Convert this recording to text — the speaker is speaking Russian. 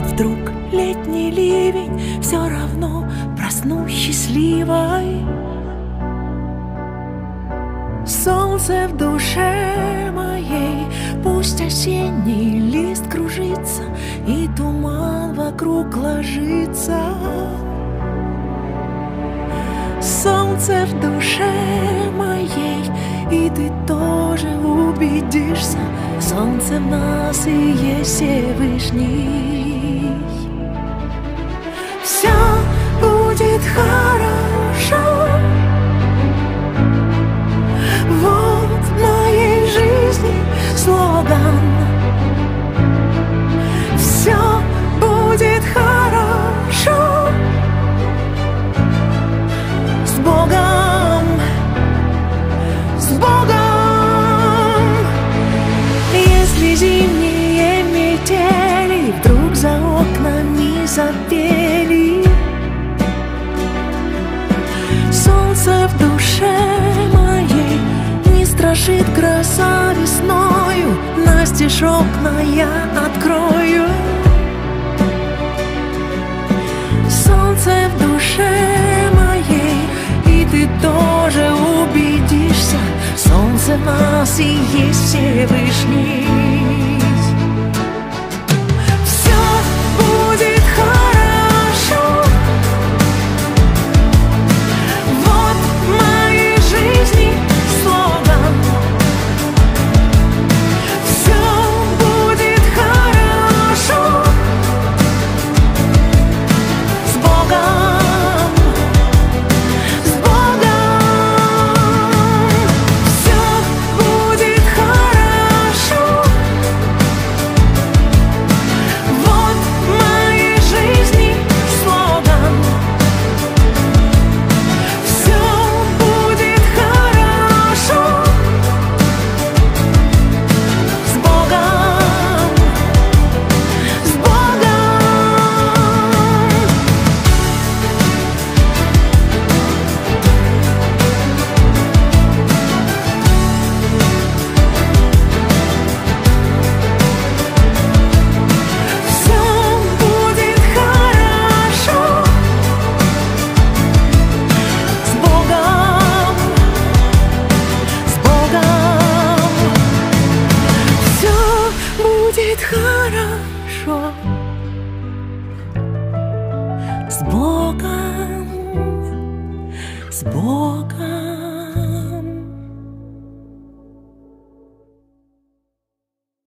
вдруг летний ливень, все равно проснусь счастливой. Солнце в душе моей, пусть осенний лист кружится и туман вокруг ложится. Солнце в душе моей, и ты тоже убедишься, солнце в нас и есть Всевышний. Все будет хорошо. Вот в моей жизни слоган. Все будет хорошо. С Богом, с Богом. Если зимние метели вдруг за окнами запели, солнце в душе моей не страшит гроза весною, настежь окна я открою. Солнце в душе моей, и ты тоже убедишься, солнце в нас и есть Всевышний. Все будет хорошо. Вот в моей жизни слоган. Все будет хорошо. С Богом, с Богом. Все будет хорошо. Вот в моей жизни слоган. Все будет хорошо. С Богом, с Богом. Все будет хорошо. С Богом, с Богом. Все будет хорошо. С Богом, с Богом.